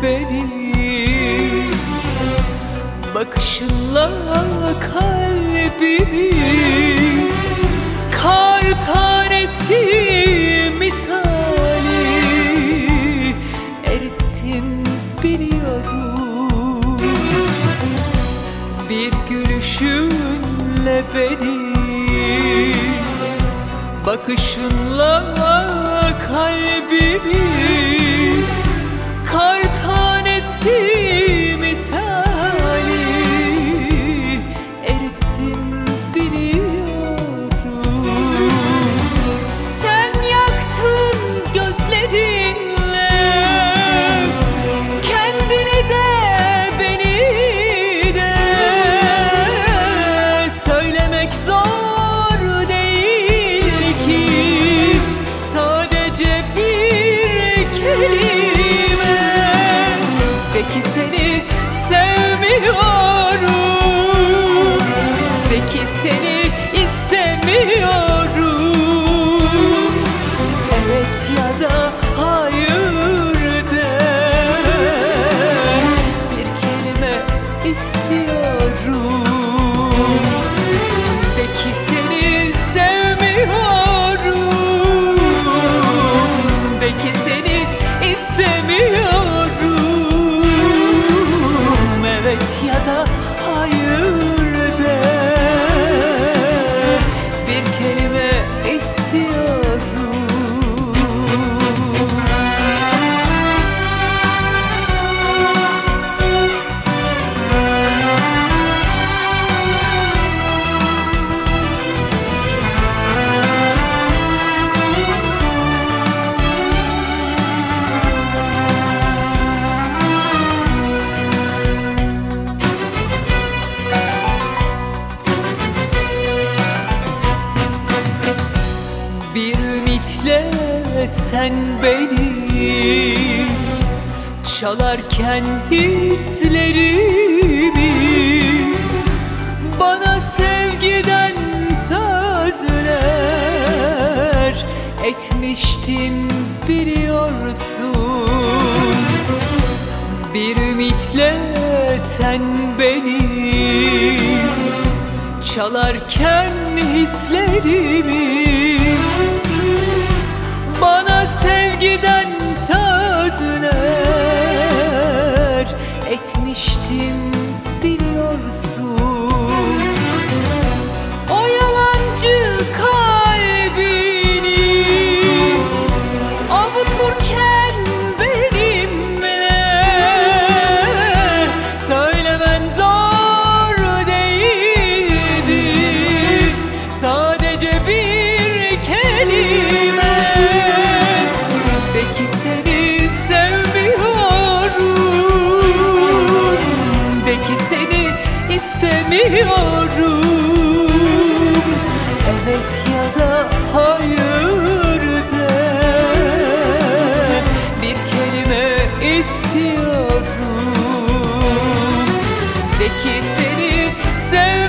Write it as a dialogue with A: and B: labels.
A: beni, bakışınla kalbimi kar tanesi misali erittin biliyorum. Bir gülüşünle beni, bakışınla kalbimi kar tanesi misali erittin biliyorum. Sen yaktın gözlerinle kendini de beni de, söylemek zor değil ki sadece bir kelime. Peki seni sevmiyorum, peki seni istemiyorum. Evet ya da hayır de, bir kelime istiyorum. Peki seni sevmiyorum, peki seni istemiyorum. Evet ya da hayır de, bir kelime istiyorum. Bir ümitle sen beni çalarken hislerimi, bana sevgiden sözler etmiştin biliyorsun. Bir ümitle sen beni çalarken hislerimi, bana sevgiden sözler etmiştim biliyorsun. O yalancı kalbini avuturken benimle, söylemen zor değildi sadece bir kelime. Peki seni sevmiyorum, peki seni istemiyorum. Evet ya da hayır de, bir kelime istiyorum. Peki seni sevmiyorum,